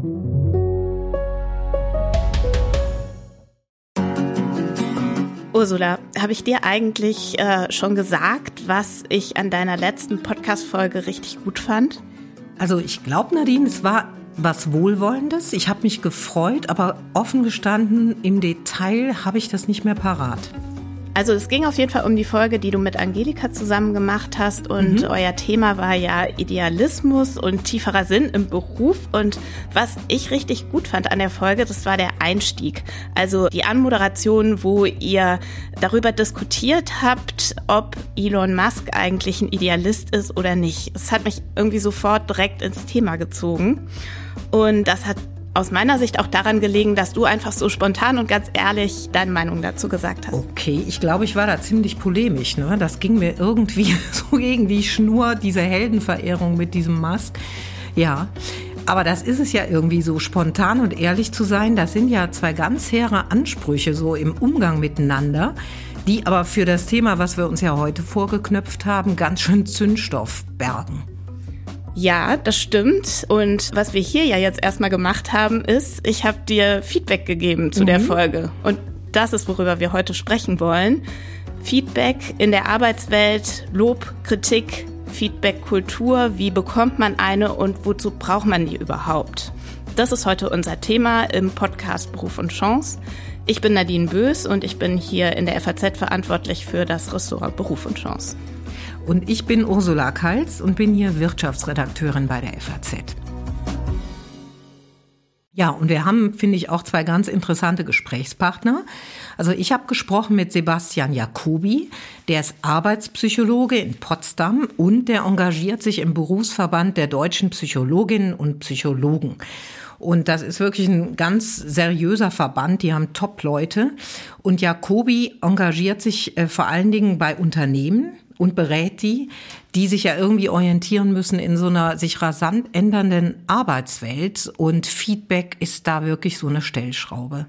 Ursula, habe ich dir eigentlich schon gesagt, was ich an deiner letzten Podcast-Folge richtig gut fand? Also ich glaube, Nadine, es war was Wohlwollendes. Ich habe mich gefreut, aber offen gestanden, im Detail habe ich das nicht mehr parat. Also es ging auf jeden Fall um die Folge, die du mit Angelika zusammen gemacht hast und euer Thema war ja Idealismus und tieferer Sinn im Beruf und was ich richtig gut fand an der Folge, das war der Einstieg. Also die Anmoderation, wo ihr darüber diskutiert habt, ob Elon Musk eigentlich ein Idealist ist oder nicht. Es hat mich irgendwie sofort direkt ins Thema gezogen und das hat aus meiner Sicht auch daran gelegen, dass du einfach so spontan und ganz ehrlich deine Meinung dazu gesagt hast. Okay, ich glaube, ich war da ziemlich polemisch. Ne? Das ging mir irgendwie so gegen die Schnur, diese Heldenverehrung mit diesem Musk. Ja, aber das ist es ja irgendwie so, spontan und ehrlich zu sein. Das sind ja zwei ganz hehre Ansprüche so im Umgang miteinander, die aber für das Thema, was wir uns ja heute vorgeknöpft haben, ganz schön Zündstoff bergen. Ja, das stimmt. Und was wir hier ja jetzt erstmal gemacht haben, ist, ich habe dir Feedback gegeben zu der Folge. Und das ist, worüber wir heute sprechen wollen. Feedback in der Arbeitswelt, Lob, Kritik, Feedback-Kultur. Wie bekommt man eine und wozu braucht man die überhaupt? Das ist heute unser Thema im Podcast Beruf und Chance. Ich bin Nadine Bös und ich bin hier in der FAZ verantwortlich für das Ressort Beruf und Chance. Und ich bin Ursula Kals und bin hier Wirtschaftsredakteurin bei der FAZ. Ja, und wir haben, finde ich, auch zwei ganz interessante Gesprächspartner. Also ich habe gesprochen mit Sebastian Jacobi, der ist Arbeitspsychologe in Potsdam und der engagiert sich im Berufsverband der deutschen Psychologinnen und Psychologen. Und das ist wirklich ein ganz seriöser Verband, die haben Top-Leute. Und Jacobi engagiert sich vor allen Dingen bei Unternehmen und berät die sich ja irgendwie orientieren müssen in so einer sich rasant ändernden Arbeitswelt. Und Feedback ist da wirklich so eine Stellschraube.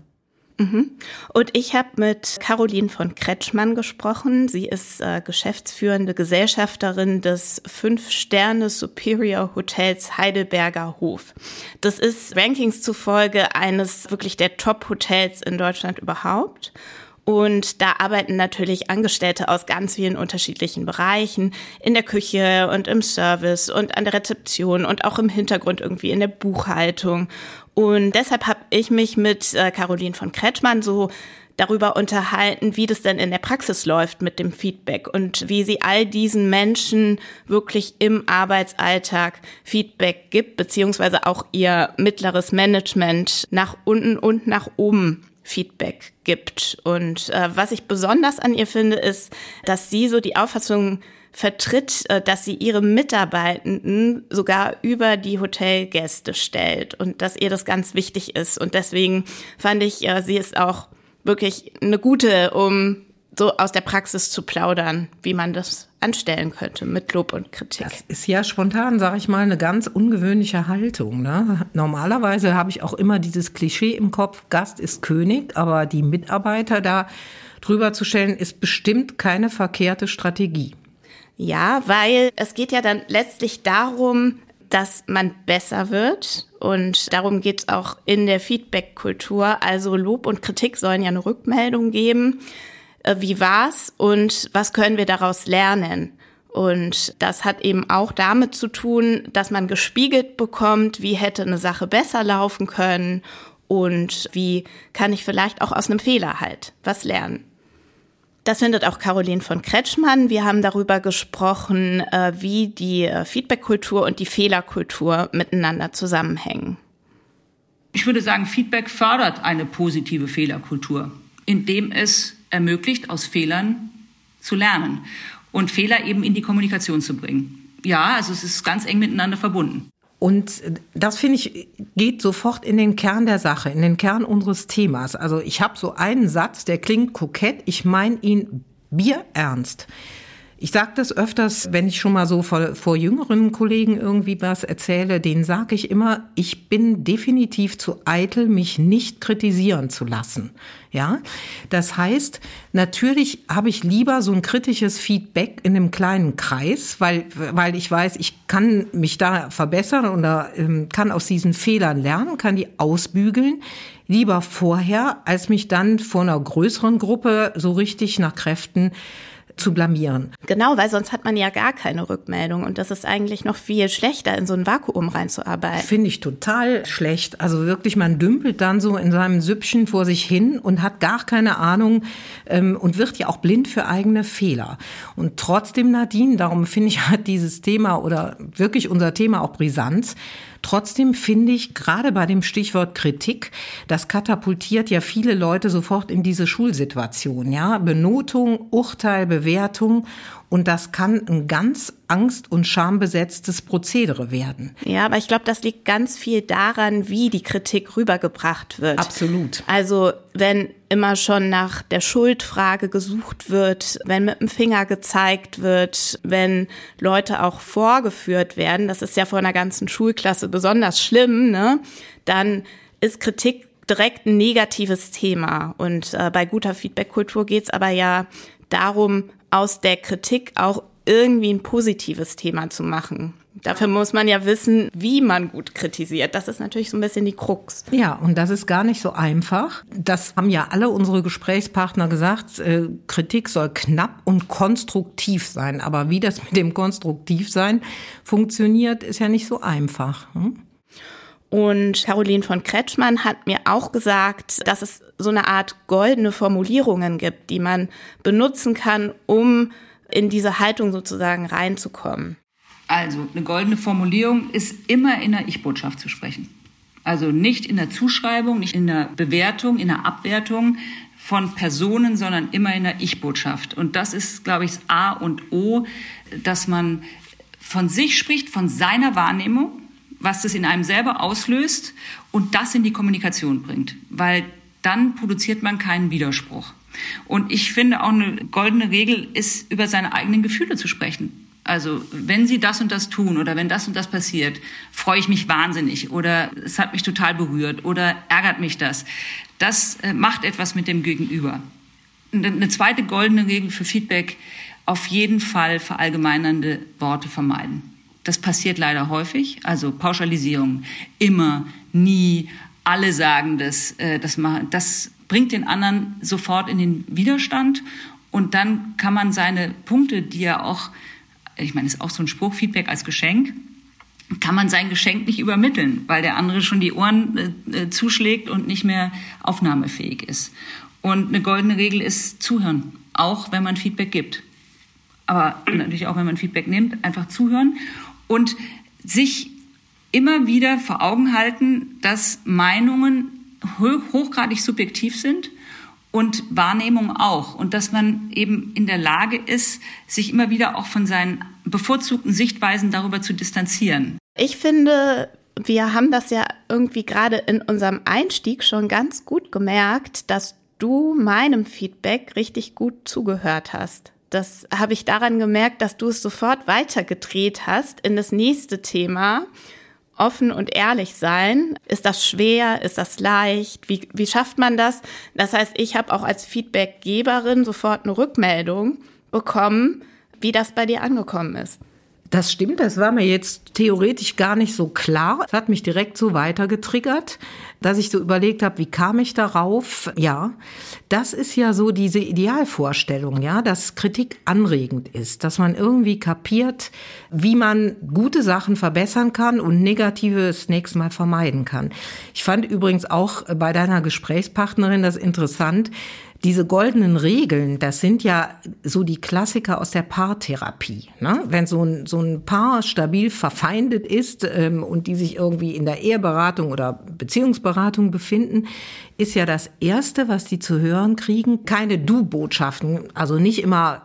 Und ich habe mit Caroline von Kretschmann gesprochen. Sie ist geschäftsführende Gesellschafterin des 5-Sterne Superior Hotels Heidelberger Hof. Das ist Rankings zufolge eines wirklich der Top-Hotels in Deutschland überhaupt. Und da arbeiten natürlich Angestellte aus ganz vielen unterschiedlichen Bereichen, in der Küche und im Service und an der Rezeption und auch im Hintergrund irgendwie in der Buchhaltung. Und deshalb habe ich mich mit Caroline von Kretschmann so darüber unterhalten, wie das denn in der Praxis läuft mit dem Feedback und wie sie all diesen Menschen wirklich im Arbeitsalltag Feedback gibt, beziehungsweise auch ihr mittleres Management nach unten und nach oben Feedback gibt. Und was ich besonders an ihr finde, ist, dass sie so die Auffassung vertritt, dass sie ihre Mitarbeitenden sogar über die Hotelgäste stellt und dass ihr das ganz wichtig ist. Und deswegen fand ich, sie ist auch wirklich eine gute, um so aus der Praxis zu plaudern, wie man das anstellen könnte mit Lob und Kritik. Das ist ja spontan, sage ich mal, eine ganz ungewöhnliche Haltung. Ne? Normalerweise habe ich auch immer dieses Klischee im Kopf, Gast ist König, aber die Mitarbeiter da drüber zu stellen, ist bestimmt keine verkehrte Strategie. Ja, weil es geht ja dann letztlich darum, dass man besser wird. Und darum geht es auch in der Feedback-Kultur. Also Lob und Kritik sollen ja eine Rückmeldung geben. Wie war's und was können wir daraus lernen? Und das hat eben auch damit zu tun, dass man gespiegelt bekommt, wie hätte eine Sache besser laufen können und wie kann ich vielleicht auch aus einem Fehler halt was lernen. Das findet auch Caroline von Kretschmann. Wir haben darüber gesprochen, wie die Feedback-Kultur und die Fehlerkultur miteinander zusammenhängen. Ich würde sagen, Feedback fördert eine positive Fehlerkultur, indem es ermöglicht, aus Fehlern zu lernen und Fehler eben in die Kommunikation zu bringen. Ja, also es ist ganz eng miteinander verbunden. Und das, finde ich, geht sofort in den Kern der Sache, in den Kern unseres Themas. Also ich habe so einen Satz, der klingt kokett, ich meine ihn bierernst. Ich sage das öfters, wenn ich schon mal so vor jüngeren Kollegen irgendwie was erzähle, denen sage ich immer, ich bin definitiv zu eitel, mich nicht kritisieren zu lassen. Ja, das heißt, natürlich habe ich lieber so ein kritisches Feedback in einem kleinen Kreis, weil ich weiß, ich kann mich da verbessern oder kann aus diesen Fehlern lernen, kann die ausbügeln. Lieber vorher, als mich dann vor einer größeren Gruppe so richtig nach Kräften zu blamieren. Genau, weil sonst hat man ja gar keine Rückmeldung und das ist eigentlich noch viel schlechter, in so ein Vakuum reinzuarbeiten. Finde ich total schlecht. Also wirklich, man dümpelt dann so in seinem Süppchen vor sich hin und hat gar keine Ahnung und wird ja auch blind für eigene Fehler. Und trotzdem, Nadine, darum finde ich, hat dieses Thema oder wirklich unser Thema auch Brisanz. Trotzdem finde ich, gerade bei dem Stichwort Kritik, das katapultiert ja viele Leute sofort in diese Schulsituation, ja. Benotung, Urteil, Bewertung. Und das kann ein ganz angst- und schambesetztes Prozedere werden. Ja, aber ich glaube, das liegt ganz viel daran, wie die Kritik rübergebracht wird. Absolut. Also wenn immer schon nach der Schuldfrage gesucht wird, wenn mit dem Finger gezeigt wird, wenn Leute auch vorgeführt werden, das ist ja vor einer ganzen Schulklasse besonders schlimm, ne? Dann ist Kritik direkt ein negatives Thema. Und bei guter Feedback-Kultur geht's aber ja darum, aus der Kritik auch irgendwie ein positives Thema zu machen. Dafür muss man ja wissen, wie man gut kritisiert. Das ist natürlich so ein bisschen die Krux. Ja, und das ist gar nicht so einfach. Das haben ja alle unsere Gesprächspartner gesagt. Kritik soll knapp und konstruktiv sein. Aber wie das mit dem Konstruktivsein funktioniert, ist ja nicht so einfach. Und Caroline von Kretschmann hat mir auch gesagt, dass es so eine Art goldene Formulierungen gibt, die man benutzen kann, um in diese Haltung sozusagen reinzukommen. Also eine goldene Formulierung ist immer in der Ich-Botschaft zu sprechen. Also nicht in der Zuschreibung, nicht in der Bewertung, in der Abwertung von Personen, sondern immer in der Ich-Botschaft. Und das ist, glaube ich, das A und O, dass man von sich spricht, von seiner Wahrnehmung, was das in einem selber auslöst und das in die Kommunikation bringt. Weil dann produziert man keinen Widerspruch. Und ich finde auch eine goldene Regel ist, über seine eigenen Gefühle zu sprechen. Also wenn Sie das und das tun oder wenn das und das passiert, freue ich mich wahnsinnig oder es hat mich total berührt oder ärgert mich das. Das macht etwas mit dem Gegenüber. Eine zweite goldene Regel für Feedback, auf jeden Fall verallgemeinernde Worte vermeiden. Das passiert leider häufig, also Pauschalisierung, immer, nie, alle sagen das, das bringt den anderen sofort in den Widerstand und dann kann man seine Punkte, die ja auch, ich meine, ist auch so ein Spruch, Feedback als Geschenk, kann man sein Geschenk nicht übermitteln, weil der andere schon die Ohren zuschlägt und nicht mehr aufnahmefähig ist. Und eine goldene Regel ist zuhören, auch wenn man Feedback gibt. Aber natürlich auch, wenn man Feedback nimmt, einfach zuhören und sich immer wieder vor Augen halten, dass Meinungen hochgradig subjektiv sind und Wahrnehmung auch. Und dass man eben in der Lage ist, sich immer wieder auch von seinen bevorzugten Sichtweisen darüber zu distanzieren. Ich finde, wir haben das ja irgendwie gerade in unserem Einstieg schon ganz gut gemerkt, dass du meinem Feedback richtig gut zugehört hast. Das habe ich daran gemerkt, dass du es sofort weitergedreht hast in das nächste Thema. Offen und ehrlich sein. Ist das schwer? Ist das leicht? Wie schafft man das? Das heißt, ich habe auch als Feedbackgeberin sofort eine Rückmeldung bekommen, wie das bei dir angekommen ist. Das stimmt, das war mir jetzt theoretisch gar nicht so klar. Das hat mich direkt so weitergetriggert, dass ich so überlegt habe, wie kam ich darauf? Ja, das ist ja so diese Idealvorstellung, ja, dass Kritik anregend ist, dass man irgendwie kapiert, wie man gute Sachen verbessern kann und Negatives nächstes Mal vermeiden kann. Ich fand übrigens auch bei deiner Gesprächspartnerin das interessant, diese goldenen Regeln, das sind ja so die Klassiker aus der Paartherapie. Ne? Wenn so ein Paar stabil verfeindet ist und die sich irgendwie in der Eheberatung oder Beziehungsberatung befinden, ist ja das Erste, was die zu hören kriegen, keine Du-Botschaften. Also nicht immer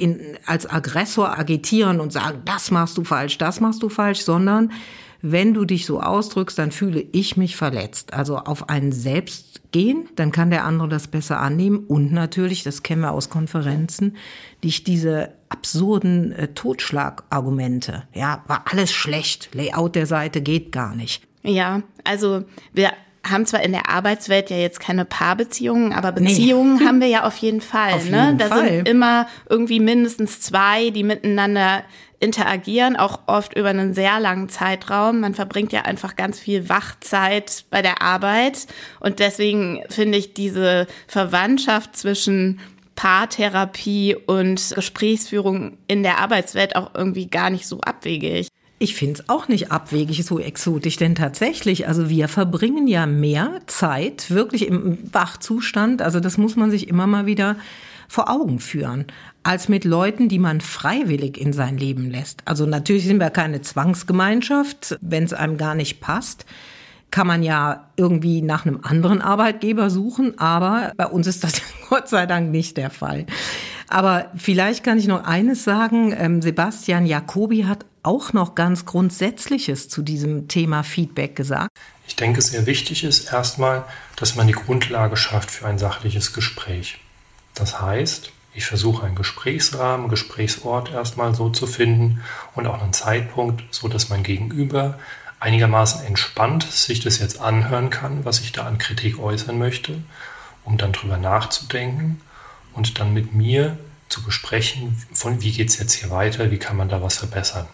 als Aggressor agitieren und sagen, das machst du falsch, sondern wenn du dich so ausdrückst, dann fühle ich mich verletzt. Also auf einen selbst gehen, dann kann der andere das besser annehmen. Und natürlich, das kennen wir aus Konferenzen, dich diese absurden Totschlagargumente. Ja, war alles schlecht, Layout der Seite geht gar nicht. Ja, also wir haben zwar in der Arbeitswelt ja jetzt keine Paarbeziehungen, aber Beziehungen haben wir ja auf jeden Fall. Auf jeden Da Fall. sind immer irgendwie mindestens 2, die miteinander interagieren, auch oft über einen sehr langen Zeitraum. Man verbringt ja einfach ganz viel Wachzeit bei der Arbeit. Und deswegen finde ich diese Verwandtschaft zwischen Paartherapie und Gesprächsführung in der Arbeitswelt auch irgendwie gar nicht so abwegig. Ich finde es auch nicht abwegig so exotisch, denn tatsächlich, also wir verbringen ja mehr Zeit wirklich im Wachzustand, also das muss man sich immer mal wieder vor Augen führen, als mit Leuten, die man freiwillig in sein Leben lässt. Also natürlich sind wir keine Zwangsgemeinschaft, wenn es einem gar nicht passt, kann man ja irgendwie nach einem anderen Arbeitgeber suchen, aber bei uns ist das Gott sei Dank nicht der Fall. Aber vielleicht kann ich noch eines sagen, Sebastian Jacobi hat auch noch ganz Grundsätzliches zu diesem Thema Feedback gesagt. Ich denke, sehr wichtig ist erstmal, dass man die Grundlage schafft für ein sachliches Gespräch. Das heißt, ich versuche einen Gesprächsrahmen, Gesprächsort erstmal so zu finden und auch einen Zeitpunkt, so dass mein Gegenüber einigermaßen entspannt sich das jetzt anhören kann, was ich da an Kritik äußern möchte, um dann drüber nachzudenken und dann mit mir zu besprechen, von wie geht es jetzt hier weiter, wie kann man da was verbessern.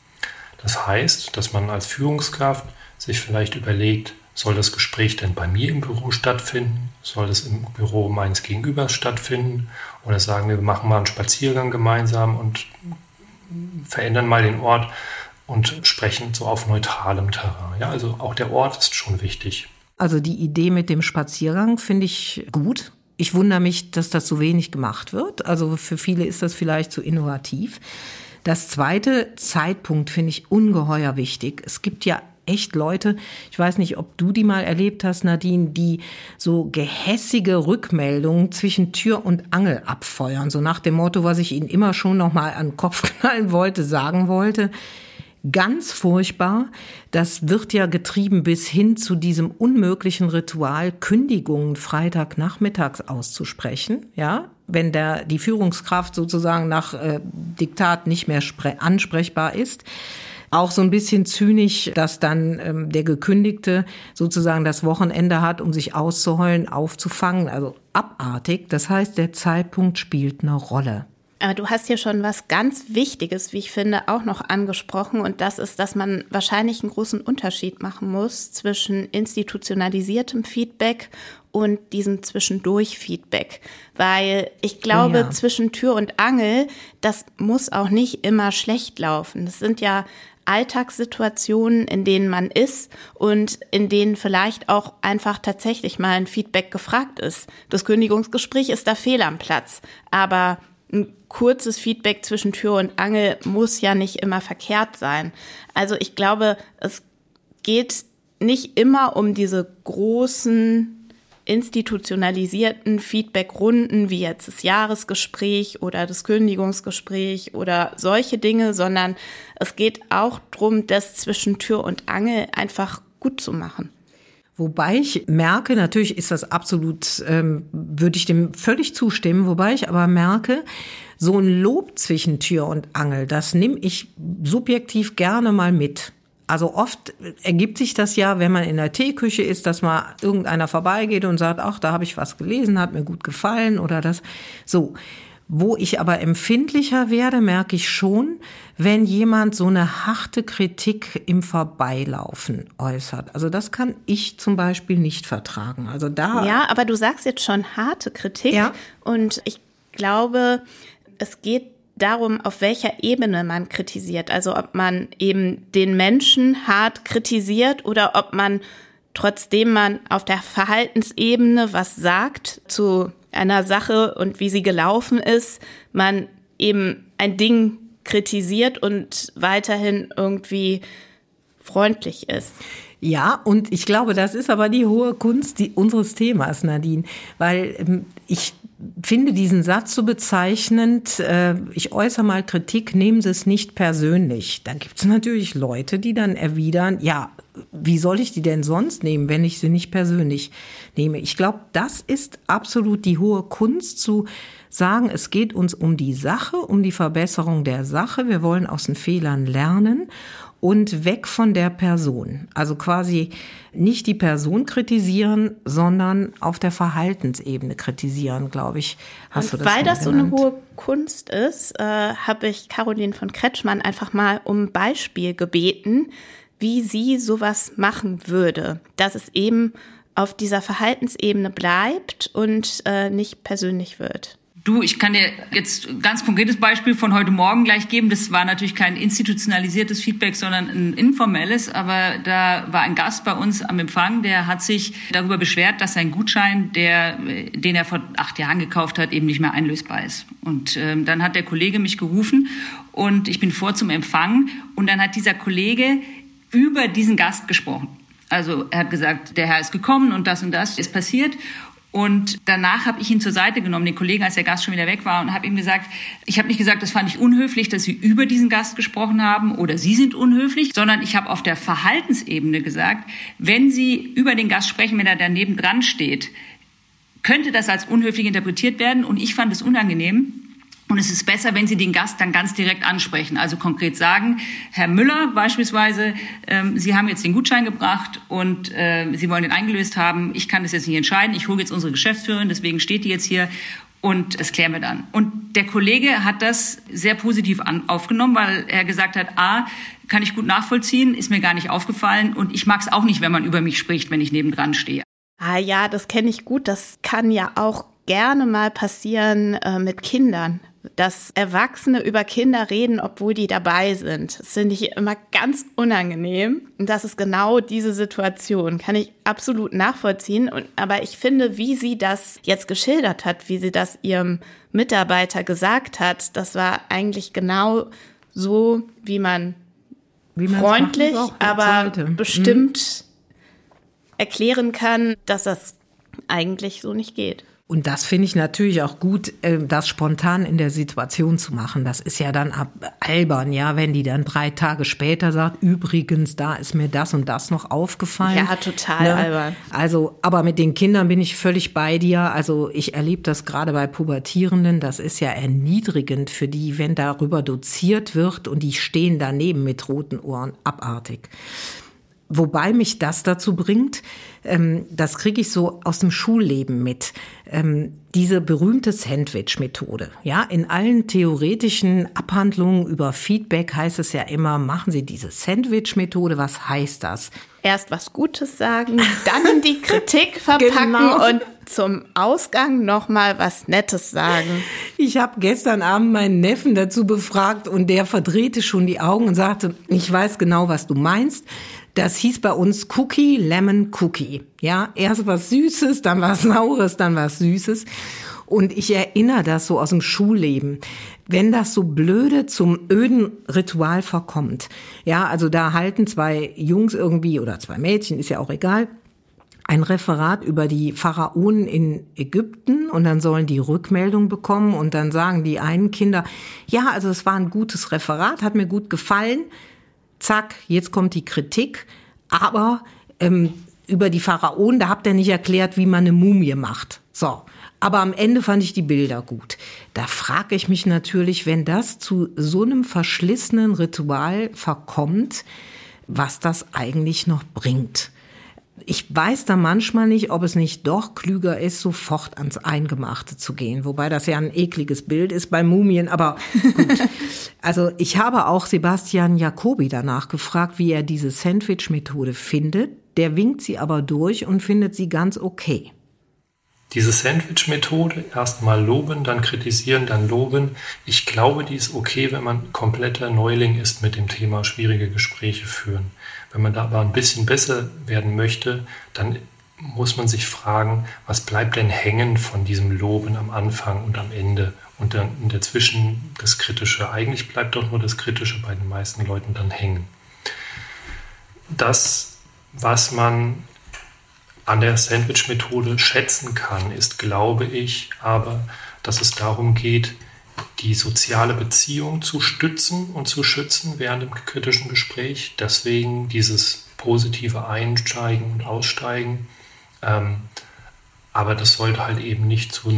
Das heißt, dass man als Führungskraft sich vielleicht überlegt, soll das Gespräch denn bei mir im Büro stattfinden? Soll das im Büro meines Gegenübers stattfinden? Oder sagen wir machen mal einen Spaziergang gemeinsam und verändern mal den Ort und sprechen so auf neutralem Terrain. Ja, also auch der Ort ist schon wichtig. Also die Idee mit dem Spaziergang finde ich gut. Ich wundere mich, dass das so wenig gemacht wird. Also für viele ist das vielleicht zu innovativ. Das zweite, Zeitpunkt, finde ich ungeheuer wichtig. Es gibt ja echt Leute, ich weiß nicht, ob du die mal erlebt hast, Nadine, die so gehässige Rückmeldungen zwischen Tür und Angel abfeuern. So nach dem Motto, was ich ihnen immer schon noch mal an den Kopf knallen wollte, sagen wollte. Ganz furchtbar. Das wird ja getrieben bis hin zu diesem unmöglichen Ritual, Kündigungen Freitagnachmittags auszusprechen, ja, wenn die Führungskraft sozusagen nach Diktat nicht mehr ansprechbar ist. Auch so ein bisschen zynisch, dass dann der Gekündigte sozusagen das Wochenende hat, um sich auszuheulen, aufzufangen. Also abartig. Das heißt, der Zeitpunkt spielt eine Rolle. Aber du hast hier schon was ganz Wichtiges, wie ich finde, auch noch angesprochen. Und das ist, dass man wahrscheinlich einen großen Unterschied machen muss zwischen institutionalisiertem Feedback und diesem Zwischendurch-Feedback. Weil ich glaube, ja, zwischen Tür und Angel, das muss auch nicht immer schlecht laufen. Das sind ja Alltagssituationen, in denen man ist und in denen vielleicht auch einfach tatsächlich mal ein Feedback gefragt ist. Das Kündigungsgespräch ist da fehl am Platz, aber ein kurzes Feedback zwischen Tür und Angel muss ja nicht immer verkehrt sein. Also ich glaube, es geht nicht immer um diese großen institutionalisierten Feedbackrunden wie jetzt das Jahresgespräch oder das Kündigungsgespräch oder solche Dinge, sondern es geht auch darum, das zwischen Tür und Angel einfach gut zu machen. Wobei ich merke, natürlich ist das absolut, würde ich dem völlig zustimmen, wobei ich aber merke, so ein Lob zwischen Tür und Angel, das nehme ich subjektiv gerne mal mit. Also oft ergibt sich das ja, wenn man in der Teeküche ist, dass mal irgendeiner vorbeigeht und sagt, ach, da habe ich was gelesen, hat mir gut gefallen oder das. So. Wo ich aber empfindlicher werde, merke ich schon, wenn jemand so eine harte Kritik im Vorbeilaufen äußert. Also das kann ich zum Beispiel nicht vertragen. Also da. Ja, aber du sagst jetzt schon harte Kritik. Ja. Und ich glaube, es geht darum, auf welcher Ebene man kritisiert. Also ob man eben den Menschen hart kritisiert oder ob man, trotzdem man auf der Verhaltensebene was sagt zu einer Sache und wie sie gelaufen ist, man eben ein Ding kritisiert und weiterhin irgendwie freundlich ist. Ja, und ich glaube, das ist aber die hohe Kunst unseres Themas, Nadine, weil ich finde diesen Satz so bezeichnend, ich äußere mal Kritik, nehmen Sie es nicht persönlich. Da gibt es natürlich Leute, die dann erwidern, ja, wie soll ich die denn sonst nehmen, wenn ich sie nicht persönlich nehme? Ich glaube, das ist absolut die hohe Kunst, zu sagen, es geht uns um die Sache, um die Verbesserung der Sache. Wir wollen aus den Fehlern lernen und weg von der Person. Also quasi nicht die Person kritisieren, sondern auf der Verhaltensebene kritisieren, glaube ich. Hast du das weil das genannt? So eine hohe Kunst ist, habe ich Caroline von Kretschmann einfach mal um ein Beispiel gebeten, wie sie sowas machen würde, dass es eben auf dieser Verhaltensebene bleibt und nicht persönlich wird. Du, ich kann dir jetzt ein ganz konkretes Beispiel von heute Morgen gleich geben. Das war natürlich kein institutionalisiertes Feedback, sondern ein informelles. Aber da war ein Gast bei uns am Empfang, der hat sich darüber beschwert, dass sein Gutschein, den er vor 8 Jahren gekauft hat, eben nicht mehr einlösbar ist. Und dann hat der Kollege mich gerufen und ich bin vor zum Empfang. Und dann hat dieser Kollege über diesen Gast gesprochen. Also er hat gesagt, der Herr ist gekommen und das ist passiert. Und danach habe ich ihn zur Seite genommen, den Kollegen, als der Gast schon wieder weg war, und habe ihm gesagt, ich habe nicht gesagt, das fand ich unhöflich, dass Sie über diesen Gast gesprochen haben oder Sie sind unhöflich, sondern ich habe auf der Verhaltensebene gesagt, wenn Sie über den Gast sprechen, wenn er daneben dran steht, könnte das als unhöflich interpretiert werden, und ich fand es unangenehm. Und es ist besser, wenn Sie den Gast dann ganz direkt ansprechen. Also konkret sagen, Herr Müller beispielsweise, Sie haben jetzt den Gutschein gebracht und Sie wollen den eingelöst haben. Ich kann das jetzt nicht entscheiden. Ich hole jetzt unsere Geschäftsführerin, deswegen steht die jetzt hier. Und das klären wir dann. Und der Kollege hat das sehr positiv aufgenommen, weil er gesagt hat, kann ich gut nachvollziehen, ist mir gar nicht aufgefallen. Und ich mag es auch nicht, wenn man über mich spricht, wenn ich nebendran stehe. Ja, das kenne ich gut. Das kann ja auch gerne mal passieren mit Kindern, dass Erwachsene über Kinder reden, obwohl die dabei sind. Das finde ich immer ganz unangenehm. Und das ist genau diese Situation. Kann ich absolut nachvollziehen. Aber ich finde, wie sie das jetzt geschildert hat, wie sie das ihrem Mitarbeiter gesagt hat, das war eigentlich genau so, wie man freundlich, aber bestimmt erklären kann, dass das eigentlich so nicht geht. Und das finde ich natürlich auch gut, das spontan in der Situation zu machen. Das ist ja dann albern, ja, wenn die dann 3 Tage später sagt, übrigens, da ist mir das und das noch aufgefallen. Ja, total albern. Also, aber mit den Kindern bin ich völlig bei dir. Also ich erlebe das gerade bei Pubertierenden. Das ist ja erniedrigend für die, wenn darüber doziert wird und die stehen daneben mit roten Ohren. Abartig. Wobei mich das dazu bringt, das kriege ich so aus dem Schulleben mit, diese berühmte Sandwich-Methode. Ja, in allen theoretischen Abhandlungen über Feedback heißt es ja immer, machen Sie diese Sandwich-Methode. Was heißt das? Erst was Gutes sagen, dann die Kritik verpacken und zum Ausgang nochmal was Nettes sagen. Ich habe gestern Abend meinen Neffen dazu befragt und der verdrehte schon die Augen und sagte, ich weiß genau, was du meinst. Das hieß bei uns Cookie, Lemon, Cookie. Ja, erst was Süßes, dann was Saures, dann was Süßes. Und ich erinnere das so aus dem Schulleben. Wenn das so blöde zum öden Ritual verkommt. Ja, also da halten 2 Jungs irgendwie oder 2 Mädchen, ist ja auch egal, ein Referat über die Pharaonen in Ägypten und dann sollen die Rückmeldung bekommen und dann sagen die einen Kinder, ja, also es war ein gutes Referat, hat mir gut gefallen. Zack, jetzt kommt die Kritik, aber über die Pharaonen, da habt ihr nicht erklärt, wie man eine Mumie macht. So, aber am Ende fand ich die Bilder gut. Da frage ich mich natürlich, wenn das zu so einem verschlissenen Ritual verkommt, was das eigentlich noch bringt. Ich weiß da manchmal nicht, ob es nicht doch klüger ist, sofort ans Eingemachte zu gehen. Wobei das ja ein ekliges Bild ist bei Mumien, aber gut. Also ich habe auch Sebastian Jacobi danach gefragt, wie er diese Sandwich-Methode findet. Der winkt sie aber durch und findet sie ganz okay. Diese Sandwich-Methode, erstmal loben, dann kritisieren, dann loben. Ich glaube, die ist okay, wenn man kompletter Neuling ist mit dem Thema schwierige Gespräche führen. Wenn man da aber ein bisschen besser werden möchte, dann muss man sich fragen, was bleibt denn hängen von diesem Loben am Anfang und am Ende und dann dazwischen das Kritische. Eigentlich bleibt doch nur das Kritische bei den meisten Leuten dann hängen. Das, was man an der Sandwich-Methode schätzen kann, ist, glaube ich, aber, dass es darum geht, die soziale Beziehung zu stützen und zu schützen während dem kritischen Gespräch. Deswegen dieses positive Einsteigen und Aussteigen. Aber das sollte halt eben nicht zu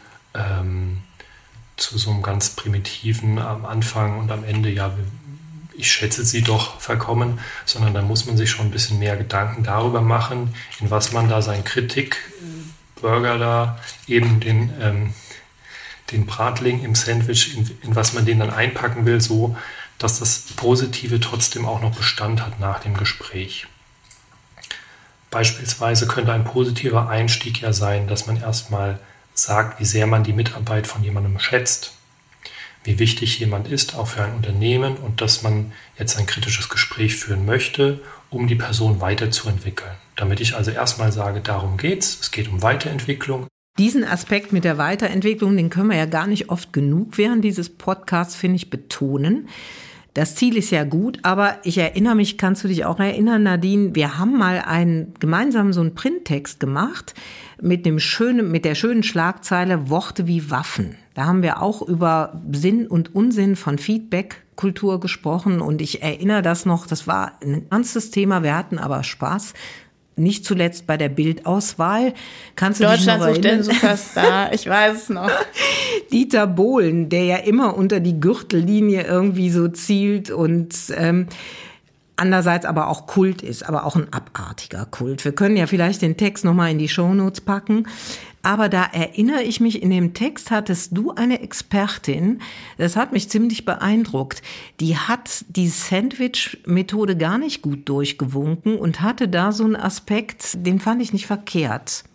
so einem ganz primitiven am Anfang und am Ende, ja, ich schätze sie doch, verkommen, sondern da muss man sich schon ein bisschen mehr Gedanken darüber machen, in was man da seinen Kritikburger da, eben den Bratling im Sandwich, in was man den dann einpacken will, so dass das Positive trotzdem auch noch Bestand hat nach dem Gespräch. Beispielsweise könnte ein positiver Einstieg ja sein, dass man erstmal sagt, wie sehr man die Mitarbeit von jemandem schätzt, wie wichtig jemand ist, auch für ein Unternehmen, und dass man jetzt ein kritisches Gespräch führen möchte, um die Person weiterzuentwickeln. Damit ich also erstmal sage, darum geht's, es geht um Weiterentwicklung. Diesen Aspekt mit der Weiterentwicklung, den können wir ja gar nicht oft genug während dieses Podcasts, finde ich, betonen. Das Ziel ist ja gut, aber ich erinnere mich, kannst du dich auch erinnern, Nadine, wir haben mal gemeinsam so einen Printtext gemacht mit der schönen Schlagzeile Worte wie Waffen. Da haben wir auch über Sinn und Unsinn von Feedback-Kultur gesprochen und ich erinnere das noch, das war ein ernstes Thema, wir hatten aber Spaß. Nicht zuletzt bei der Bildauswahl. Kannst du dich noch erinnern? Deutschland sucht den Superstar, ich weiß es noch. Dieter Bohlen, der ja immer unter die Gürtellinie irgendwie so zielt und andererseits aber auch Kult ist, aber auch ein abartiger Kult. Wir können ja vielleicht den Text nochmal in die Shownotes packen. Aber da erinnere ich mich, in dem Text hattest du eine Expertin, das hat mich ziemlich beeindruckt, die hat die Sandwich-Methode gar nicht gut durchgewunken und hatte da so einen Aspekt, den fand ich nicht verkehrt.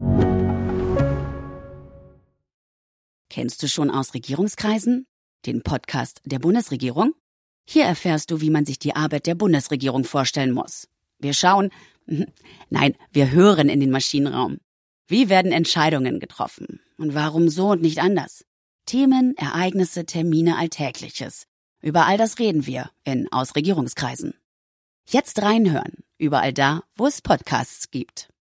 Kennst du schon aus Regierungskreisen? Den Podcast der Bundesregierung? Hier erfährst du, wie man sich die Arbeit der Bundesregierung vorstellen muss. Wir hören in den Maschinenraum. Wie werden Entscheidungen getroffen? Und warum so und nicht anders? Themen, Ereignisse, Termine, Alltägliches. Über all das reden wir aus Regierungskreisen. Jetzt reinhören, überall da, wo es Podcasts gibt.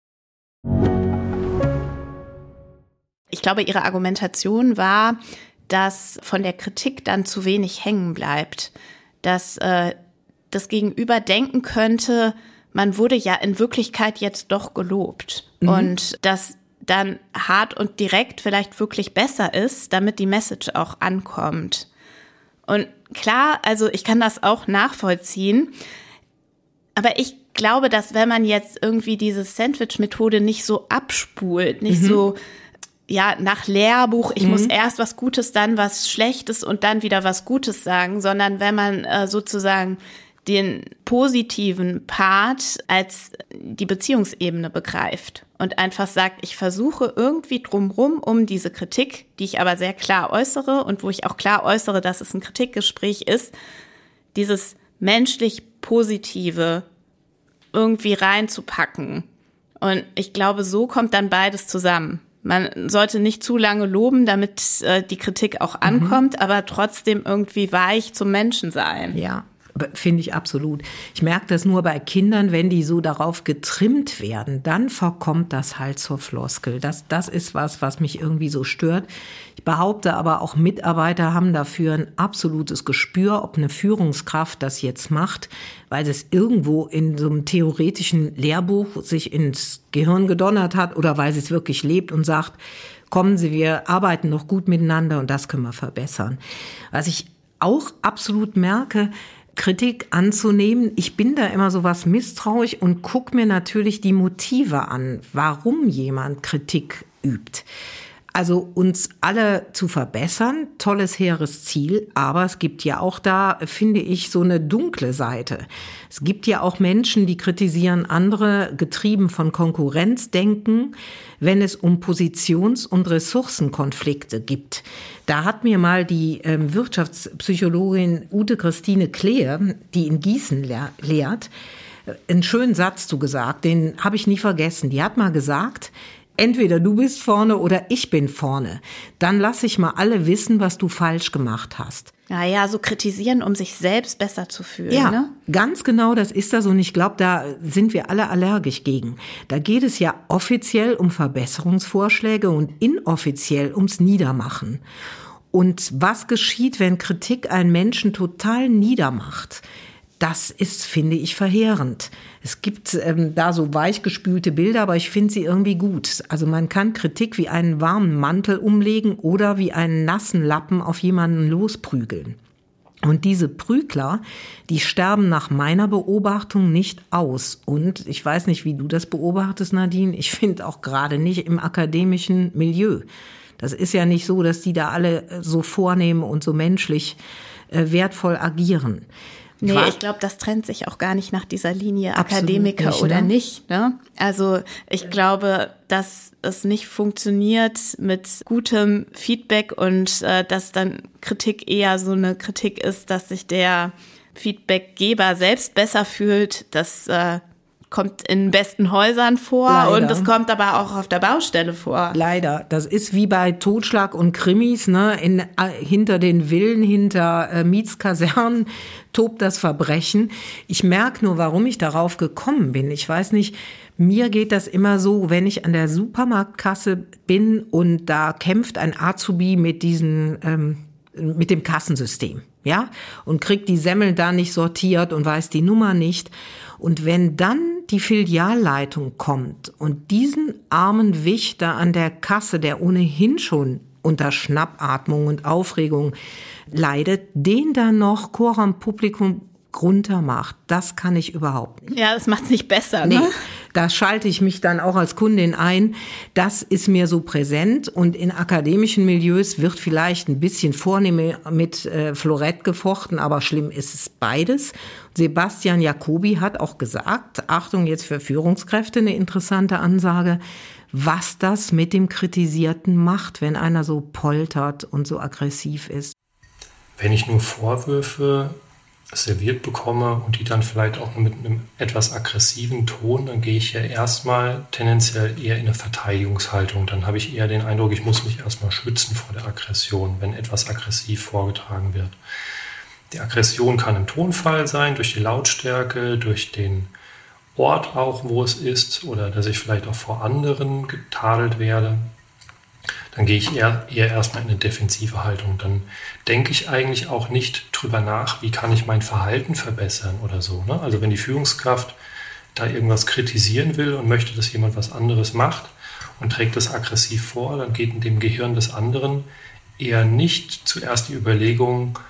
Ich glaube, ihre Argumentation war, dass von der Kritik dann zu wenig hängen bleibt. Dass das Gegenüber denken könnte, man wurde ja in Wirklichkeit jetzt doch gelobt. Und dass dann hart und direkt vielleicht wirklich besser ist, damit die Message auch ankommt. Und klar, also ich kann das auch nachvollziehen, aber ich glaube, dass wenn man jetzt irgendwie diese Sandwich-Methode nicht so abspult, nicht so nach Lehrbuch, ich muss erst was Gutes, dann was Schlechtes und dann wieder was Gutes sagen, sondern wenn man sozusagen den positiven Part als die Beziehungsebene begreift und einfach sagt, ich versuche irgendwie drumrum um diese Kritik, die ich aber sehr klar äußere und wo ich auch klar äußere, dass es ein Kritikgespräch ist, dieses menschlich Positive irgendwie reinzupacken. Und ich glaube, so kommt dann beides zusammen. Man sollte nicht zu lange loben, damit die Kritik auch ankommt, aber trotzdem irgendwie weich zum Menschen sein. Ja. Finde ich absolut. Ich merke das nur bei Kindern, wenn die so darauf getrimmt werden, dann verkommt das halt zur Floskel. Das ist was mich irgendwie so stört. Ich behaupte aber auch, Mitarbeiter haben dafür ein absolutes Gespür, ob eine Führungskraft das jetzt macht, weil es irgendwo in so einem theoretischen Lehrbuch sich ins Gehirn gedonnert hat oder weil sie es wirklich lebt und sagt, kommen Sie, wir arbeiten noch gut miteinander und das können wir verbessern. Was ich auch absolut merke, Kritik anzunehmen. Ich bin da immer so was misstrauisch und gucke mir natürlich die Motive an, warum jemand Kritik übt. Also uns alle zu verbessern, tolles, hehres Ziel, aber es gibt ja auch da, finde ich, so eine dunkle Seite. Es gibt ja auch Menschen, die kritisieren andere, getrieben von Konkurrenzdenken, wenn es um Positions- und Ressourcenkonflikte gibt. Da hat mir mal die Wirtschaftspsychologin Ute Christine Klehe, die in Gießen lehrt, einen schönen Satz zugesagt, den habe ich nie vergessen. Die hat mal gesagt, entweder du bist vorne oder ich bin vorne. Dann lass ich mal alle wissen, was du falsch gemacht hast. Naja, so kritisieren, um sich selbst besser zu fühlen. Ja, ne? Ganz genau, das ist das. Und ich glaube, da sind wir alle allergisch gegen. Da geht es ja offiziell um Verbesserungsvorschläge und inoffiziell ums Niedermachen. Und was geschieht, wenn Kritik einen Menschen total niedermacht? Das ist, finde ich, verheerend. Es gibt da so weichgespülte Bilder, aber ich finde sie irgendwie gut. Also man kann Kritik wie einen warmen Mantel umlegen oder wie einen nassen Lappen auf jemanden losprügeln. Und diese Prügler, die sterben nach meiner Beobachtung nicht aus. Und ich weiß nicht, wie du das beobachtest, Nadine. Ich finde auch gerade nicht im akademischen Milieu. Das ist ja nicht so, dass die da alle so vornehm und so menschlich wertvoll agieren. Nee, ich glaube, das trennt sich auch gar nicht nach dieser Linie, Absolut Akademiker nicht, oder ne? nicht. Ne? Also ich glaube, dass es nicht funktioniert mit gutem Feedback und dass dann Kritik eher so eine Kritik ist, dass sich der Feedbackgeber selbst besser fühlt. Das kommt in besten Häusern vor. Leider. Und es kommt aber auch auf der Baustelle vor. Leider. Das ist wie bei Totschlag und Krimis, ne? Hinter den Villen, hinter Mietskasernen tobt das Verbrechen. Ich merke nur, warum ich darauf gekommen bin. Ich weiß nicht, mir geht das immer so, wenn ich an der Supermarktkasse bin und da kämpft ein Azubi mit mit dem Kassensystem, ja? Und kriegt die Semmeln da nicht sortiert und weiß die Nummer nicht. Und wenn dann die Filialleitung kommt und diesen armen Wicht da an der Kasse, der ohnehin schon unter Schnappatmung und Aufregung leidet, den dann noch coram publicum runtermacht, das kann ich überhaupt nicht. Ja, das macht's nicht besser, Nee, ne? da schalte ich mich dann auch als Kundin ein. Das ist mir so präsent und in akademischen Milieus wird vielleicht ein bisschen vornehm mit Florett gefochten, aber schlimm ist es beides. Sebastian Jacobi hat auch gesagt, Achtung jetzt für Führungskräfte, eine interessante Ansage, was das mit dem Kritisierten macht, wenn einer so poltert und so aggressiv ist. Wenn ich nur Vorwürfe serviert bekomme und die dann vielleicht auch mit einem etwas aggressiven Ton, dann gehe ich ja erstmal tendenziell eher in eine Verteidigungshaltung. Dann habe ich eher den Eindruck, ich muss mich erstmal schützen vor der Aggression, wenn etwas aggressiv vorgetragen wird. Die Aggression kann im Tonfall sein, durch die Lautstärke, durch den Ort auch, wo es ist, oder dass ich vielleicht auch vor anderen getadelt werde. Dann gehe ich eher erstmal in eine defensive Haltung. Dann denke ich eigentlich auch nicht drüber nach, wie kann ich mein Verhalten verbessern oder so. Ne? Also wenn die Führungskraft da irgendwas kritisieren will und möchte, dass jemand was anderes macht und trägt das aggressiv vor, dann geht in dem Gehirn des anderen eher nicht zuerst die Überlegung,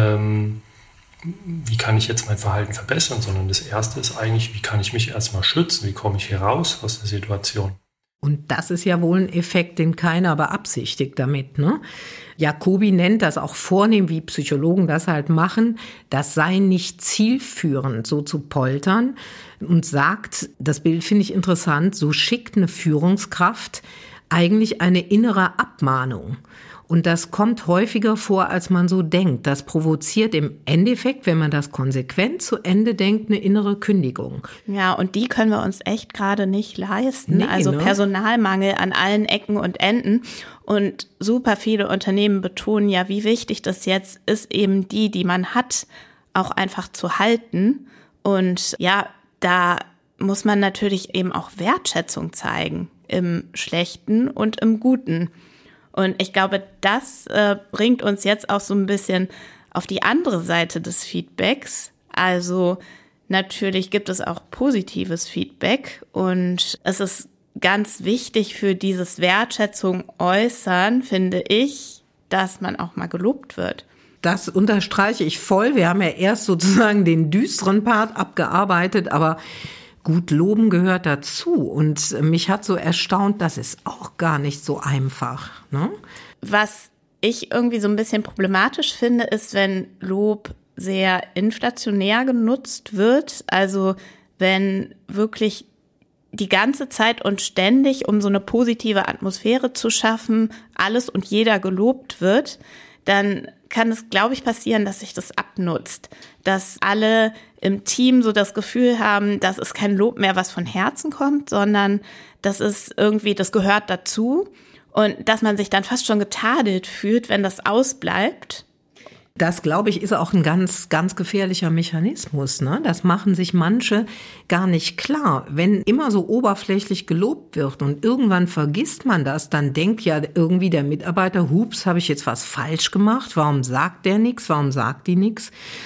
wie kann ich jetzt mein Verhalten verbessern, sondern das Erste ist eigentlich, wie kann ich mich erstmal schützen, wie komme ich hier raus aus der Situation. Und das ist ja wohl ein Effekt, den keiner beabsichtigt damit, ne? Jacobi nennt das auch vornehm, wie Psychologen das halt machen. Das sei nicht zielführend, so zu poltern. Und sagt, das Bild finde ich interessant, so schickt eine Führungskraft eigentlich eine innere Abmahnung. Und das kommt häufiger vor, als man so denkt. Das provoziert im Endeffekt, wenn man das konsequent zu Ende denkt, eine innere Kündigung. Ja, und die können wir uns echt gerade nicht leisten. Nee, also ne? Personalmangel an allen Ecken und Enden. Und super viele Unternehmen betonen ja, wie wichtig das jetzt ist, eben die man hat, auch einfach zu halten. Und ja, da muss man natürlich eben auch Wertschätzung zeigen, im Schlechten und im Guten. Und ich glaube, das bringt uns jetzt auch so ein bisschen auf die andere Seite des Feedbacks. Also natürlich gibt es auch positives Feedback und es ist ganz wichtig für dieses Wertschätzung äußern, finde ich, dass man auch mal gelobt wird. Das unterstreiche ich voll. Wir haben ja erst sozusagen den düsteren Part abgearbeitet, aber gut loben gehört dazu. Und mich hat so erstaunt, das ist auch gar nicht so einfach, ne? Was ich irgendwie so ein bisschen problematisch finde, ist, wenn Lob sehr inflationär genutzt wird. Also wenn wirklich die ganze Zeit und ständig, um so eine positive Atmosphäre zu schaffen, alles und jeder gelobt wird, dann kann es, glaube ich, passieren, dass sich das abnutzt. Dass alle im Team so das Gefühl haben, das ist kein Lob mehr, was von Herzen kommt, sondern das ist irgendwie, das gehört dazu. Und dass man sich dann fast schon getadelt fühlt, wenn das ausbleibt. Das, glaube ich, ist auch ein ganz, ganz gefährlicher Mechanismus, ne? Das machen sich manche gar nicht klar. Wenn immer so oberflächlich gelobt wird und irgendwann vergisst man das, dann denkt ja irgendwie der Mitarbeiter, hups, habe ich jetzt was falsch gemacht? Warum sagt der nichts? Warum sagt die nichts?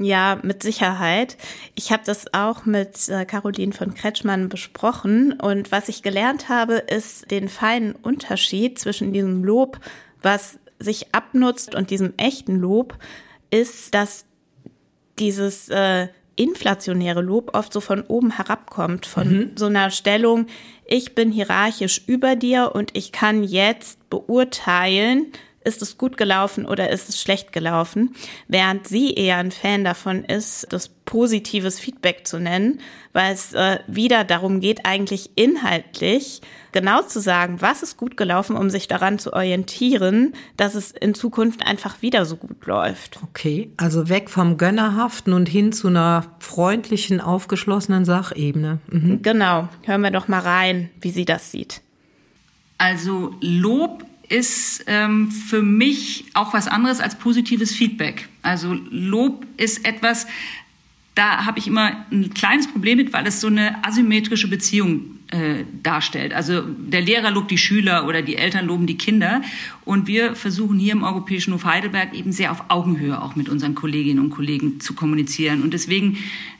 Ja, mit Sicherheit. Ich habe das auch mit Caroline von Kretschmann besprochen und was ich gelernt habe, ist den feinen Unterschied zwischen diesem Lob, was sich abnutzt, und diesem echten Lob, ist, dass dieses inflationäre Lob oft so von oben herabkommt, von so einer Stellung, ich bin hierarchisch über dir und ich kann jetzt beurteilen, ist es gut gelaufen oder ist es schlecht gelaufen, während sie eher ein Fan davon ist, das positives Feedback zu nennen, weil es wieder darum geht, eigentlich inhaltlich genau zu sagen, was ist gut gelaufen, um sich daran zu orientieren, dass es in Zukunft einfach wieder so gut läuft. Okay, also weg vom Gönnerhaften und hin zu einer freundlichen, aufgeschlossenen Sachebene. Genau, hören wir doch mal rein, wie sie das sieht. Also Lob ist für mich auch was anderes als positives Feedback. Also Lob ist etwas, da habe ich immer ein kleines Problem mit, weil es so eine asymmetrische Beziehung darstellt. Also der Lehrer lobt die Schüler oder die Eltern loben die Kinder. Und wir versuchen hier im Europäischen Hof Heidelberg eben sehr auf Augenhöhe auch mit unseren Kolleginnen und Kollegen zu kommunizieren. Und deswegen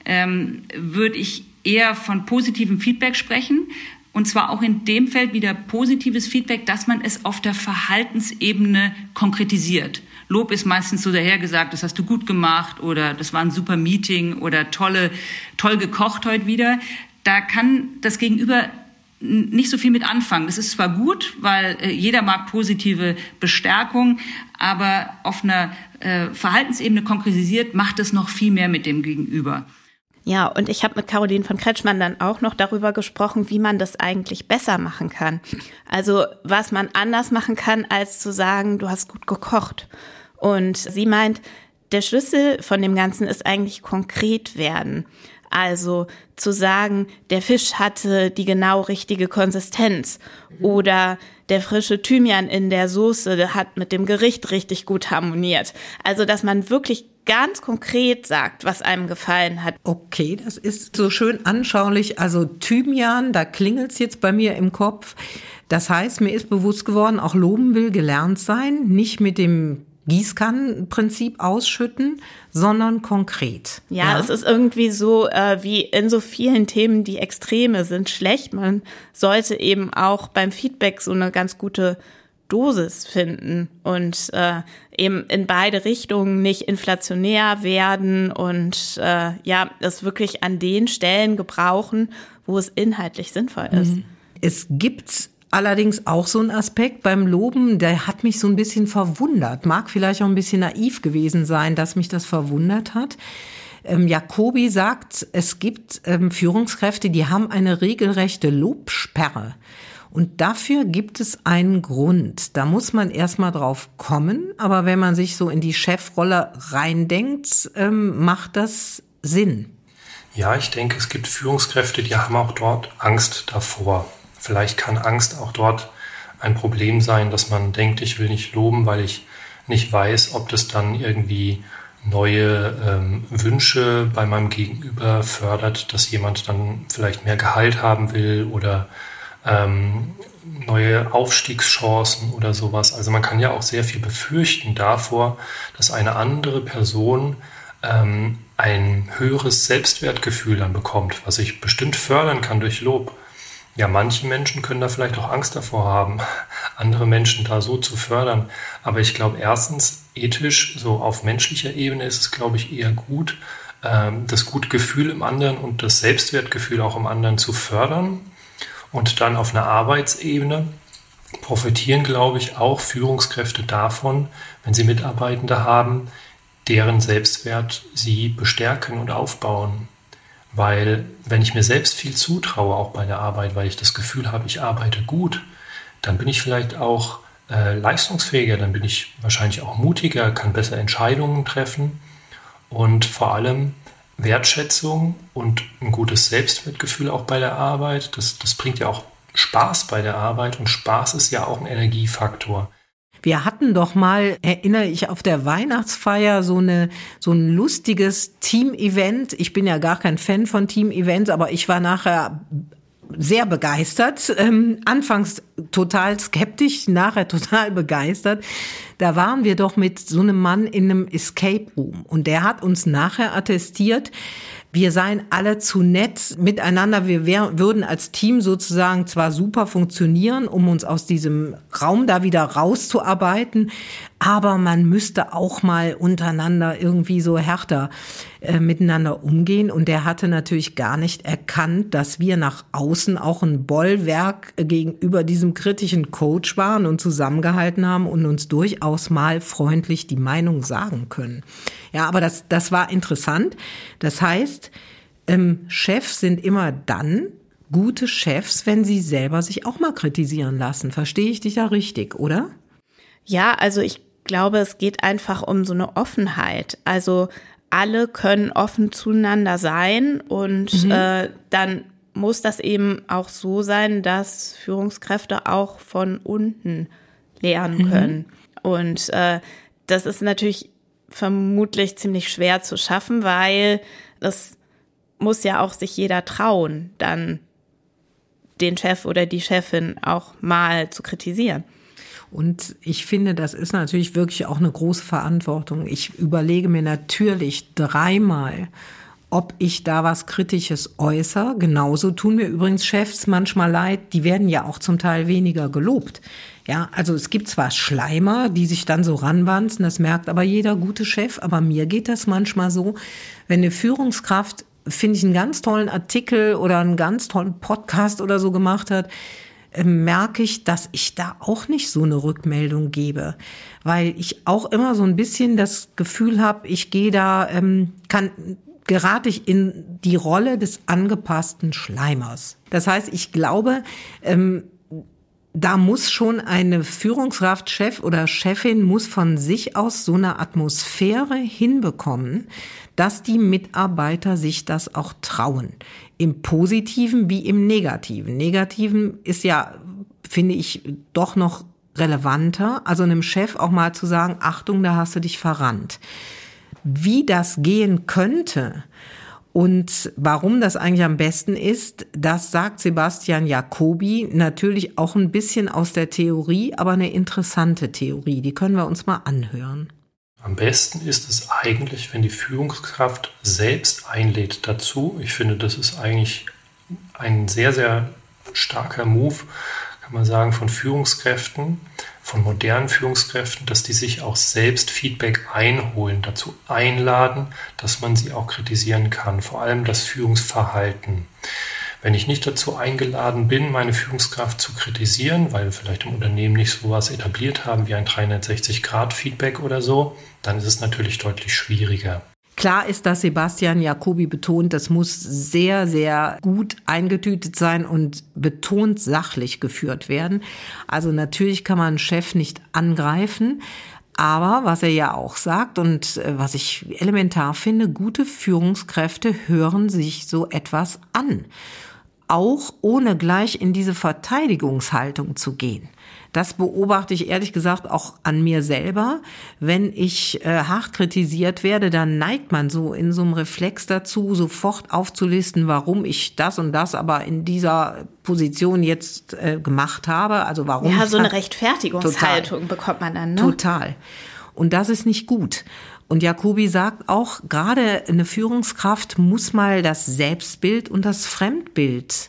würde ich eher von positivem Feedback sprechen. Und zwar auch in dem Feld wieder positives Feedback, dass man es auf der Verhaltensebene konkretisiert. Lob ist meistens so dahergesagt, das hast du gut gemacht oder das war ein super Meeting oder toll gekocht heute wieder. Da kann das Gegenüber nicht so viel mit anfangen. Das ist zwar gut, weil jeder mag positive Bestärkung, aber auf einer Verhaltensebene konkretisiert macht es noch viel mehr mit dem Gegenüber. Ja, und ich habe mit Caroline von Kretschmann dann auch noch darüber gesprochen, wie man das eigentlich besser machen kann. Also was man anders machen kann, als zu sagen, du hast gut gekocht. Und sie meint, der Schlüssel von dem Ganzen ist eigentlich konkret werden. Also zu sagen, der Fisch hatte die genau richtige Konsistenz oder der frische Thymian in der Soße hat mit dem Gericht richtig gut harmoniert. Also dass man wirklich ganz konkret sagt, was einem gefallen hat. Okay, das ist so schön anschaulich. Also Thymian, da klingelt's jetzt bei mir im Kopf. Das heißt, mir ist bewusst geworden, auch loben will gelernt sein, nicht mit dem Gießkannenprinzip ausschütten, sondern konkret. Ja, es ist irgendwie so, wie in so vielen Themen, die Extreme sind schlecht. Man sollte eben auch beim Feedback so eine ganz gute Dosis finden und eben in beide Richtungen nicht inflationär werden und es wirklich an den Stellen gebrauchen, wo es inhaltlich sinnvoll ist. Es gibt allerdings auch so einen Aspekt beim Loben, der hat mich so ein bisschen verwundert. Mag vielleicht auch ein bisschen naiv gewesen sein, dass mich das verwundert hat. Jacobi sagt, es gibt Führungskräfte, die haben eine regelrechte Lobsperre. Und dafür gibt es einen Grund. Da muss man erstmal drauf kommen. Aber wenn man sich so in die Chefrolle reindenkt, macht das Sinn. Ja, ich denke, es gibt Führungskräfte, die haben auch dort Angst davor. Vielleicht kann Angst auch dort ein Problem sein, dass man denkt, ich will nicht loben, weil ich nicht weiß, ob das dann irgendwie neue Wünsche bei meinem Gegenüber fördert, dass jemand dann vielleicht mehr Gehalt haben will oder neue Aufstiegschancen oder sowas. Also man kann ja auch sehr viel befürchten davor, dass eine andere Person ein höheres Selbstwertgefühl dann bekommt, was ich bestimmt fördern kann durch Lob. Ja, manche Menschen können da vielleicht auch Angst davor haben, andere Menschen da so zu fördern. Aber ich glaube, erstens, ethisch, so auf menschlicher Ebene ist es, glaube ich, eher gut, das gute Gefühl im anderen und das Selbstwertgefühl auch im anderen zu fördern. Und dann auf einer Arbeitsebene profitieren, glaube ich, auch Führungskräfte davon, wenn sie Mitarbeitende haben, deren Selbstwert sie bestärken und aufbauen. Weil wenn ich mir selbst viel zutraue, auch bei der Arbeit, weil ich das Gefühl habe, ich arbeite gut, dann bin ich vielleicht auch leistungsfähiger, dann bin ich wahrscheinlich auch mutiger, kann besser Entscheidungen treffen und vor allem Wertschätzung und ein gutes Selbstwertgefühl auch bei der Arbeit. Das bringt ja auch Spaß bei der Arbeit und Spaß ist ja auch ein Energiefaktor. Wir hatten doch mal, erinnere ich, auf der Weihnachtsfeier so ein lustiges Team-Event. Ich bin ja gar kein Fan von Team-Events, aber ich war nachher sehr begeistert, anfangs total skeptisch, nachher total begeistert. Da waren wir doch mit so einem Mann in einem Escape Room und der hat uns nachher attestiert, wir seien alle zu nett miteinander. Wir würden als Team sozusagen zwar super funktionieren, um uns aus diesem Raum da wieder rauszuarbeiten, aber man müsste auch mal untereinander irgendwie so härter miteinander umgehen. Und der hatte natürlich gar nicht erkannt, dass wir nach außen auch ein Bollwerk gegenüber diesem kritischen Coach waren und zusammengehalten haben und uns durchaus mal freundlich die Meinung sagen können. Ja, aber das war interessant. Das heißt, Chefs sind immer dann gute Chefs, wenn sie selber sich auch mal kritisieren lassen. Verstehe ich dich da richtig, oder? Ja, also ich glaube, es geht einfach um so eine Offenheit. Also alle können offen zueinander sein und dann muss das eben auch so sein, dass Führungskräfte auch von unten lernen können. Und das ist natürlich vermutlich ziemlich schwer zu schaffen, weil das muss ja auch sich jeder trauen, dann den Chef oder die Chefin auch mal zu kritisieren. Und ich finde, das ist natürlich wirklich auch eine große Verantwortung. Ich überlege mir natürlich dreimal, ob ich da was Kritisches äußere. Genauso tun mir übrigens Chefs manchmal leid, die werden ja auch zum Teil weniger gelobt. Ja, also es gibt zwar Schleimer, die sich dann so ranwanzen, das merkt aber jeder gute Chef, aber mir geht das manchmal so, wenn eine Führungskraft, finde ich, einen ganz tollen Artikel oder einen ganz tollen Podcast oder so gemacht hat, merke ich, dass ich da auch nicht so eine Rückmeldung gebe, weil ich auch immer so ein bisschen das Gefühl habe, ich gehe da, gerate ich in die Rolle des angepassten Schleimers. Das heißt, ich glaube, da muss schon eine Führungskraft, Chef oder Chefin muss von sich aus so eine Atmosphäre hinbekommen, dass die Mitarbeiter sich das auch trauen. Im Positiven wie im Negativen. Negativen ist ja, finde ich, doch noch relevanter. Also einem Chef auch mal zu sagen, Achtung, da hast du dich verrannt. Wie das gehen könnte und warum das eigentlich am besten ist, das sagt Sebastian Jacobi, natürlich auch ein bisschen aus der Theorie, aber eine interessante Theorie. Die können wir uns mal anhören. Am besten ist es eigentlich, wenn die Führungskraft selbst einlädt dazu. Ich finde, das ist eigentlich ein sehr, sehr starker Move, kann man sagen, von Führungskräften, von modernen Führungskräften, dass die sich auch selbst Feedback einholen, dazu einladen, dass man sie auch kritisieren kann, vor allem das Führungsverhalten. Wenn ich nicht dazu eingeladen bin, meine Führungskraft zu kritisieren, weil wir vielleicht im Unternehmen nicht so was etabliert haben wie ein 360-Grad-Feedback oder so, dann ist es natürlich deutlich schwieriger. Klar ist, dass Sebastian Jacobi betont, das muss sehr, sehr gut eingetütet sein und betont sachlich geführt werden. Also natürlich kann man einen Chef nicht angreifen, aber was er ja auch sagt und was ich elementar finde, gute Führungskräfte hören sich so etwas an. Auch ohne gleich in diese Verteidigungshaltung zu gehen. Das beobachte ich ehrlich gesagt auch an mir selber. Wenn ich hart kritisiert werde, dann neigt man so in so einem Reflex dazu, sofort aufzulisten, warum ich das und das aber in dieser Position jetzt gemacht habe. Also warum? Ja, so eine Rechtfertigungshaltung bekommt man dann, ne? Total. Und das ist nicht gut. Und Jacobi sagt auch, gerade eine Führungskraft muss mal das Selbstbild und das Fremdbild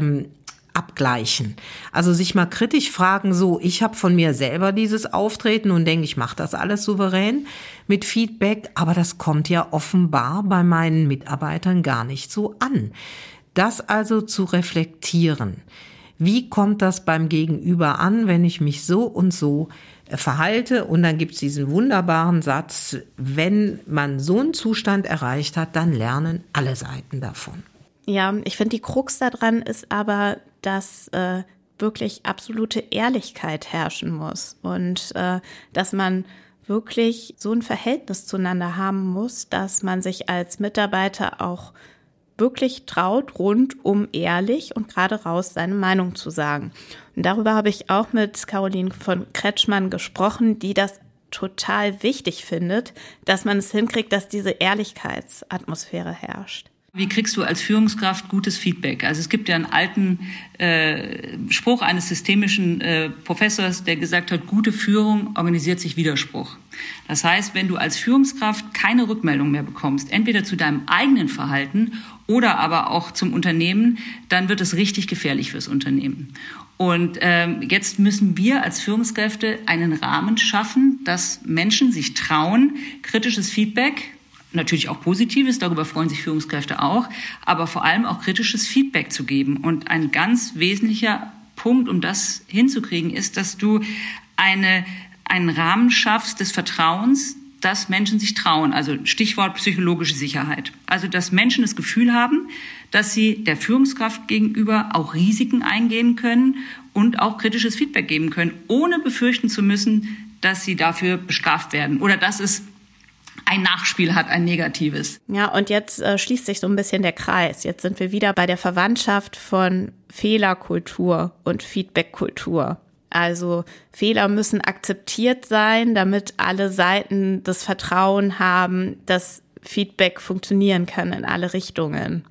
abgleichen. Also sich mal kritisch fragen, so, ich habe von mir selber dieses Auftreten und denke, ich mache das alles souverän mit Feedback, aber das kommt ja offenbar bei meinen Mitarbeitern gar nicht so an. Das also zu reflektieren. Wie kommt das beim Gegenüber an, wenn ich mich so und so verhalte? Und dann gibt es diesen wunderbaren Satz, wenn man so einen Zustand erreicht hat, dann lernen alle Seiten davon. Ja, ich finde, die Krux daran ist aber, dass wirklich absolute Ehrlichkeit herrschen muss und dass man wirklich so ein Verhältnis zueinander haben muss, dass man sich als Mitarbeiter auch wirklich traut, rundum ehrlich und gerade raus seine Meinung zu sagen. Und darüber habe ich auch mit Caroline von Kretschmann gesprochen, die das total wichtig findet, dass man es hinkriegt, dass diese Ehrlichkeitsatmosphäre herrscht. Wie kriegst du als Führungskraft gutes Feedback? Also es gibt ja einen alten Spruch eines systemischen Professors, der gesagt hat, gute Führung organisiert sich Widerspruch. Das heißt, wenn du als Führungskraft keine Rückmeldung mehr bekommst, entweder zu deinem eigenen Verhalten oder aber auch zum Unternehmen, dann wird es richtig gefährlich fürs Unternehmen. Und jetzt müssen wir als Führungskräfte einen Rahmen schaffen, dass Menschen sich trauen, kritisches Feedback, natürlich auch Positives, darüber freuen sich Führungskräfte auch, aber vor allem auch kritisches Feedback zu geben. Und ein ganz wesentlicher Punkt, um das hinzukriegen, ist, dass du einen Rahmen schaffst des Vertrauens, dass Menschen sich trauen. Also Stichwort psychologische Sicherheit. Also dass Menschen das Gefühl haben, dass sie der Führungskraft gegenüber auch Risiken eingehen können und auch kritisches Feedback geben können, ohne befürchten zu müssen, dass sie dafür bestraft werden oder dass es ein Nachspiel hat, ein negatives. Ja, und jetzt schließt sich so ein bisschen der Kreis. Jetzt sind wir wieder bei der Verwandtschaft von Fehlerkultur und Feedbackkultur. Also Fehler müssen akzeptiert sein, damit alle Seiten das Vertrauen haben, dass Feedback funktionieren kann in alle Richtungen.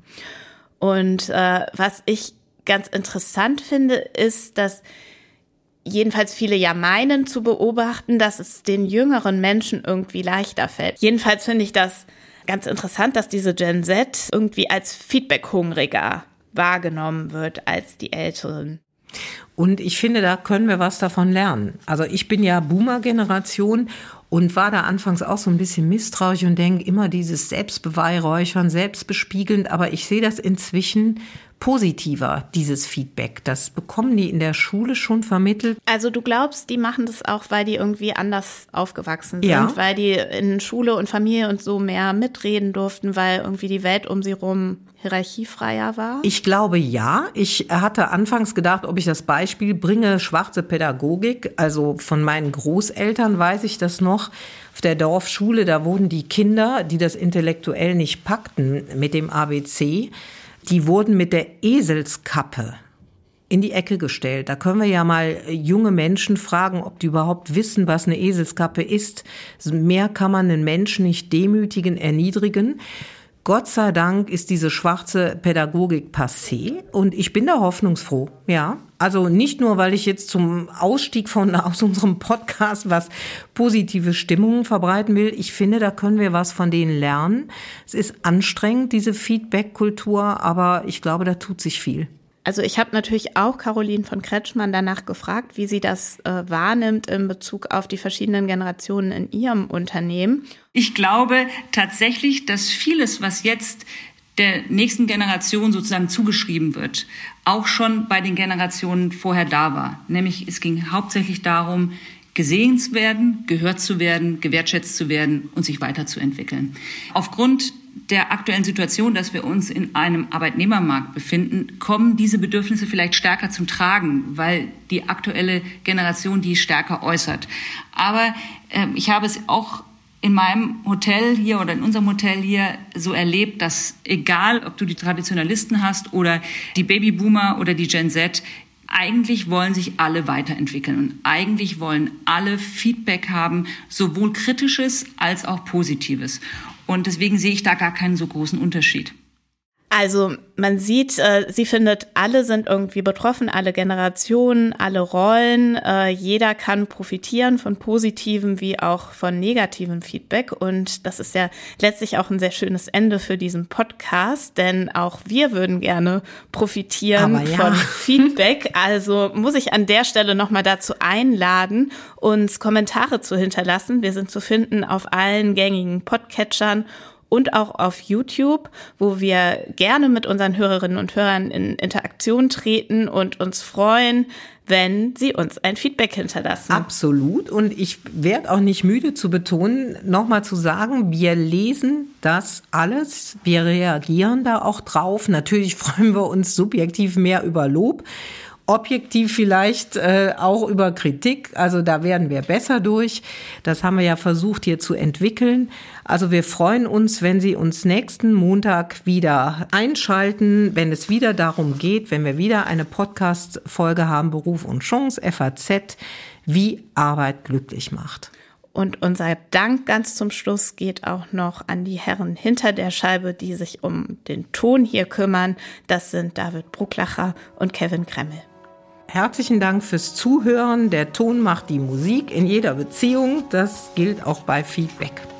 Und was ich ganz interessant finde, ist, dass jedenfalls viele ja meinen zu beobachten, dass es den jüngeren Menschen irgendwie leichter fällt. Jedenfalls finde ich das ganz interessant, dass diese Gen Z irgendwie als feedbackhungriger wahrgenommen wird als die Älteren. Und ich finde, da können wir was davon lernen. Also ich bin ja Boomer-Generation und war da anfangs auch so ein bisschen misstrauisch und denke immer dieses Selbstbeweihräuchern, selbstbespiegelnd. Aber ich sehe das inzwischen positiver, dieses Feedback. Das bekommen die in der Schule schon vermittelt. Also du glaubst, die machen das auch, weil die irgendwie anders aufgewachsen sind, ja, weil die in Schule und Familie und so mehr mitreden durften, weil irgendwie die Welt um sie rum hierarchiefreier war? Ich glaube, ja. Ich hatte anfangs gedacht, ob ich das Beispiel bringe, schwarze Pädagogik. Also von meinen Großeltern weiß ich das noch. Auf der Dorfschule, da wurden die Kinder, die das intellektuell nicht packten mit dem ABC, die wurden mit der Eselskappe in die Ecke gestellt. Da können wir ja mal junge Menschen fragen, ob die überhaupt wissen, was eine Eselskappe ist. Mehr kann man einen Menschen nicht demütigen, erniedrigen. Gott sei Dank ist diese schwarze Pädagogik passé und ich bin da hoffnungsfroh, ja. Also nicht nur, weil ich jetzt zum Ausstieg aus unserem Podcast was positive Stimmungen verbreiten will. Ich finde, da können wir was von denen lernen. Es ist anstrengend, diese Feedback-Kultur, aber ich glaube, da tut sich viel. Also ich habe natürlich auch Caroline von Kretschmann danach gefragt, wie sie das wahrnimmt in Bezug auf die verschiedenen Generationen in ihrem Unternehmen. Ich glaube tatsächlich, dass vieles, was jetzt der nächsten Generation sozusagen zugeschrieben wird, auch schon bei den Generationen vorher da war. Nämlich es ging hauptsächlich darum, gesehen zu werden, gehört zu werden, gewertschätzt zu werden und sich weiterzuentwickeln. Aufgrund der aktuellen Situation, dass wir uns in einem Arbeitnehmermarkt befinden, kommen diese Bedürfnisse vielleicht stärker zum Tragen, weil die aktuelle Generation die stärker äußert. Aber ich habe es auch in meinem Hotel hier oder in unserem Hotel hier so erlebt, dass egal, ob du die Traditionalisten hast oder die Babyboomer oder die Gen Z, eigentlich wollen sich alle weiterentwickeln und eigentlich wollen alle Feedback haben, sowohl kritisches als auch positives. Und deswegen sehe ich da gar keinen so großen Unterschied. Also man sieht, sie findet, alle sind irgendwie betroffen, alle Generationen, alle Rollen. Jeder kann profitieren von positivem wie auch von negativem Feedback. Und das ist ja letztlich auch ein sehr schönes Ende für diesen Podcast, denn auch wir würden gerne profitieren von Feedback. Also muss ich an der Stelle nochmal dazu einladen, uns Kommentare zu hinterlassen. Wir sind zu finden auf allen gängigen Podcatchern und auch auf YouTube, wo wir gerne mit unseren Hörerinnen und Hörern in Interaktion treten und uns freuen, wenn sie uns ein Feedback hinterlassen. Absolut. Und ich werde auch nicht müde zu betonen, nochmal zu sagen, wir lesen das alles, wir reagieren da auch drauf. Natürlich freuen wir uns subjektiv mehr über Lob. Objektiv vielleicht auch über Kritik, also da werden wir besser durch. Das haben wir ja versucht hier zu entwickeln. Also wir freuen uns, wenn Sie uns nächsten Montag wieder einschalten, wenn es wieder darum geht, wenn wir wieder eine Podcast-Folge haben, Beruf und Chance, FAZ, wie Arbeit glücklich macht. Und unser Dank ganz zum Schluss geht auch noch an die Herren hinter der Scheibe, die sich um den Ton hier kümmern. Das sind David Brucklacher und Kevin Kremmel. Herzlichen Dank fürs Zuhören. Der Ton macht die Musik in jeder Beziehung. Das gilt auch bei Feedback.